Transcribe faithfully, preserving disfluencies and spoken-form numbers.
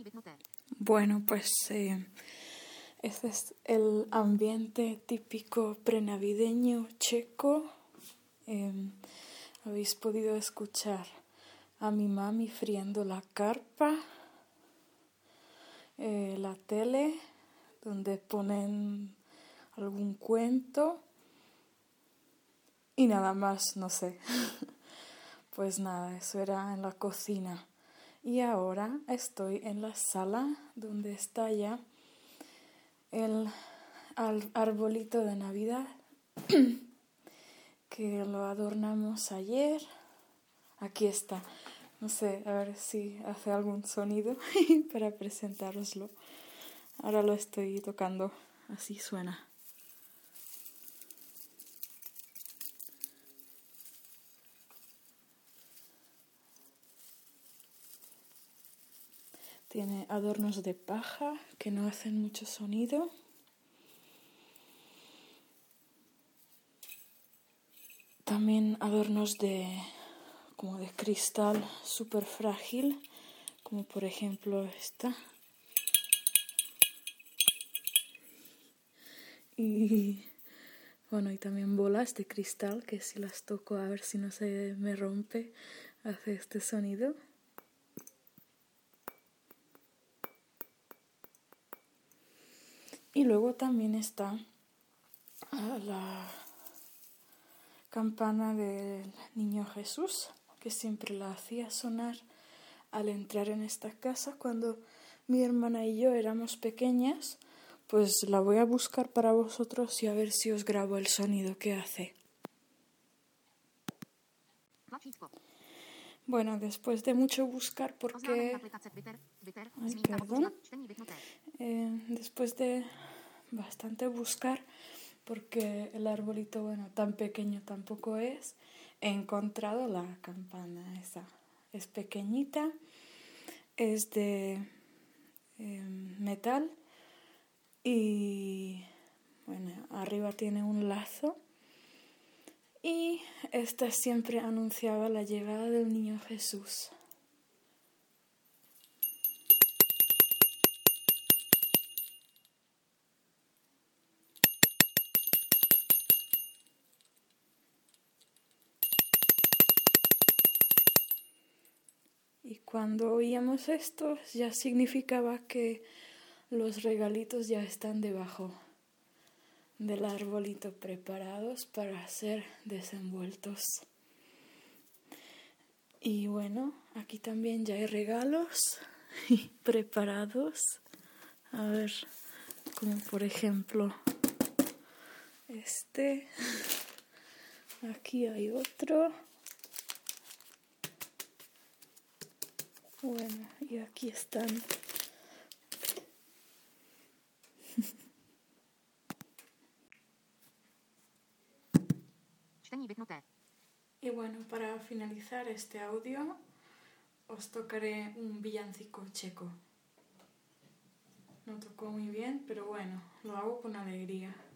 Bueno, pues eh, este es el ambiente típico prenavideño checo. Eh, habéis podido escuchar a mi mami friendo la carpa, eh, la tele, donde ponen algún cuento y nada más, no sé. Pues nada, eso era en la cocina. Y ahora estoy en la sala donde está ya el arbolito de Navidad que lo adornamos ayer. Aquí está. No sé, a ver si hace algún sonido para presentároslo. Ahora lo estoy tocando. Así suena. Tiene adornos de paja que no hacen mucho sonido. También adornos de como de cristal súper frágil, como por ejemplo esta. Y bueno, y también bolas de cristal que si las toco a ver si no se me rompe, hace este sonido. Y luego también está la campana del Niño Jesús, que siempre la hacía sonar al entrar en esta casa cuando mi hermana y yo éramos pequeñas. Pues la voy a buscar para vosotros y a ver si os grabo el sonido que hace. Bueno, después de mucho buscar, porque... Ay, perdón. Eh, después de bastante buscar, porque el arbolito, bueno, tan pequeño tampoco es, he encontrado la campana esa. Es pequeñita, es de eh, metal y, bueno, arriba tiene un lazo. Y esta siempre anunciaba la llegada del Niño Jesús. Y cuando oíamos esto, ya significaba que los regalitos ya están debajo del arbolito preparados para ser desenvueltos. Y bueno, aquí también ya hay regalos preparados. A ver, como por ejemplo este. Aquí hay otro. Bueno, y aquí están. Y bueno, para finalizar este audio, os tocaré un villancico checo. No tocó muy bien, pero bueno, lo hago con alegría.